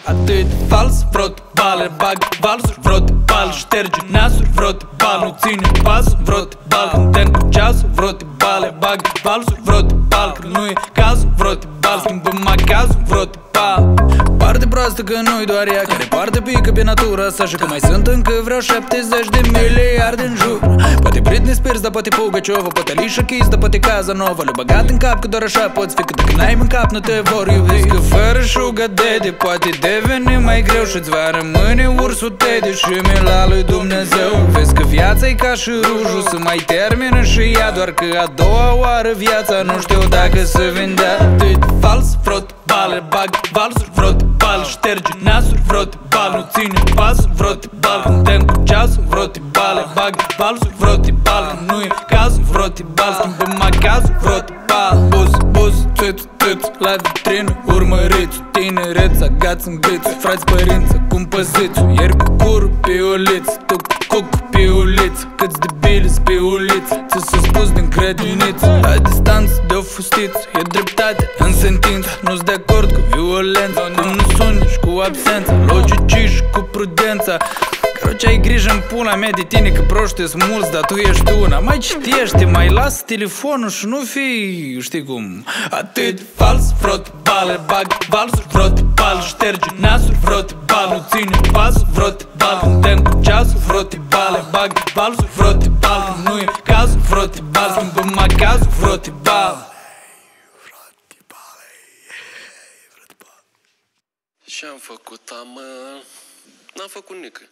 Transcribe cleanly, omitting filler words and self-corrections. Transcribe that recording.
Atât fals, vrot bale, bag valsuri, vrot bal, șterge nasuri, vrot bal, nu ține pasul, vrot bal, cântăm cu ceasul, vrot bale, bag valsuri, vrot bal, când nu e cazul, vrot bal, schimbăm macazul, vrot bal. Parte proastă că nu-i doar ea care poartă pică pe natura sa, și că mai sunt încă vreo 70 de miliarde în jur. Poate Britney Spears, dar poate Pugaciova, poate Alicia Keys, dar poate Casanova. Le-a băgat în cap că doar așa poți fi, că dacă n-ai în cap nu te vor iubi. Că fără sugar daddy poate deveni mai greu și-ți va rămâne ursul Teddy și mila lui Dumnezeu. Vezi că viața e ca și rujul, se mai termină și ea, doar că a doua oară viața nu știu dacă se vindea. Atât fals, vrot bale, bag valsuri, vrot bal, șterge nasuri, vrot bal, nu ține pasul, vrot bal, cântăm cu ceasul, vrot bale, bag valsuri, vrot bal, când nu e cazul, vrot bal, schimbăm macazul, vrot bal. Buz, buz, țâț, țâț, la vitrină, urmăriți tinereț, agați în biț, frați părință, cum păziți, ieri cu curul pe uliță, tu cu cuc pe uliță, câți debili-s pe uliță, ți s-a spus din grădiniță. La distanță de-o fustiță, e dreptate în sentință, nu-s de acord cu violența, cum nu suni și cu absența, logicii și cu prudența. Căroce, ai grijă în pula mea de tine, că proști sunt mulți, dar tu ești una. Mai citește, mai lasă telefonul și nu fii, știi cum. Atât fals, vrot bale, bag valsuri, vrot bal, șterge nasuri, vrot bal, nu ține pasul, vrot bal, cântăm cu ceasul, vrot bale, bag valsuri, vrot bal, când nu e cazul, vrot bal, schimbăm macazul, vrot bal. Ce-am făcut, amă? N-am făcut nică.